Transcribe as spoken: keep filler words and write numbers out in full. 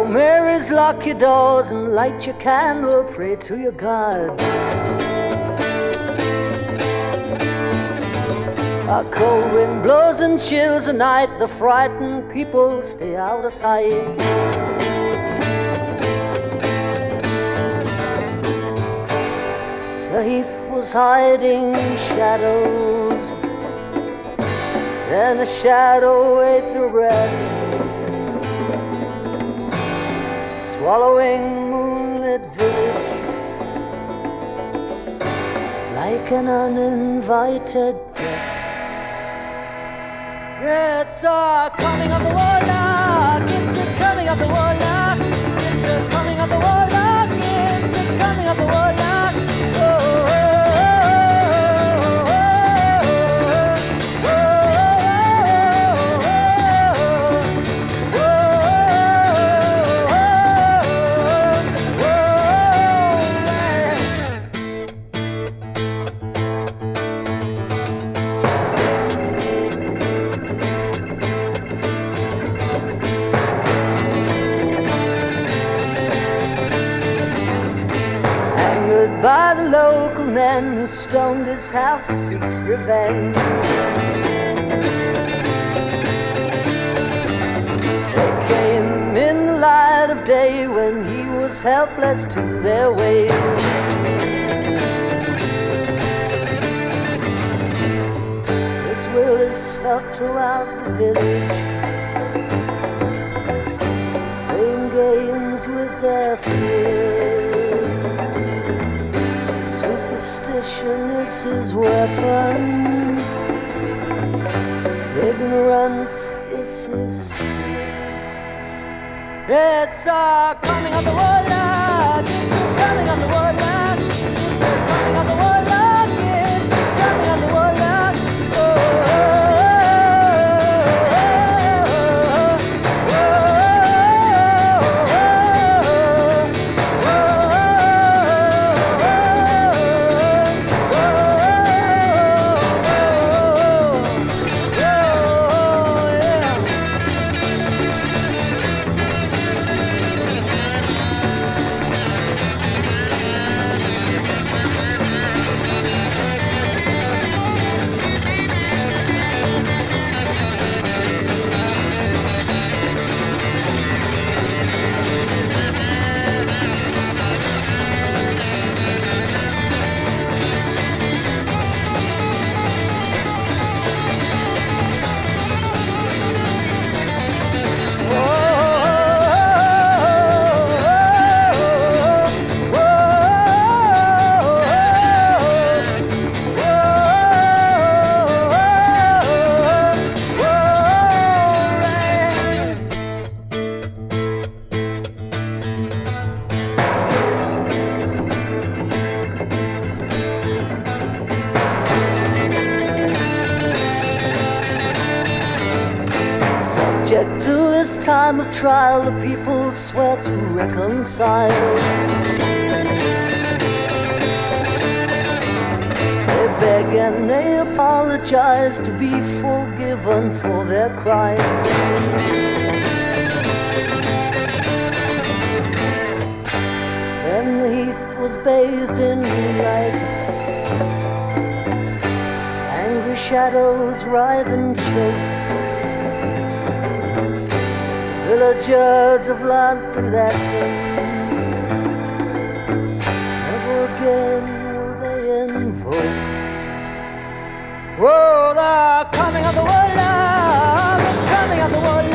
Oh, Marys, lock your doors and light your candle, pray to your God. A cold wind blows and chills the night, the frightened people stay out of sight. The heath was hiding shadows, and the shadow ate the rest, swallowing moonlit village like an uninvited guest. It's a coming of the warlock, it's a coming of the warlock, it's a coming of the warlock, it's a coming of the warlock. Oh, oh, by the local men who stoned his house, he seeks revenge. They came in the light of day when he was helpless to their ways. His will is felt throughout the village. Playing games with their fears. Superstition is his weapon, ignorance is his spear. It's a coming of the warlock, it's a coming of the warlock, it's a coming of the warlock, it's a coming of the warlock. Oh, subject to this time of trial, the people swear to reconcile. They beg and they apologize to be forgiven for their crimes. Then the heath was bathed in moonlight, angry shadows writhe and choke. Villagers of learned the lesson, never again will they invoke. Whoa, the coming of the warlock, the coming of the warlock.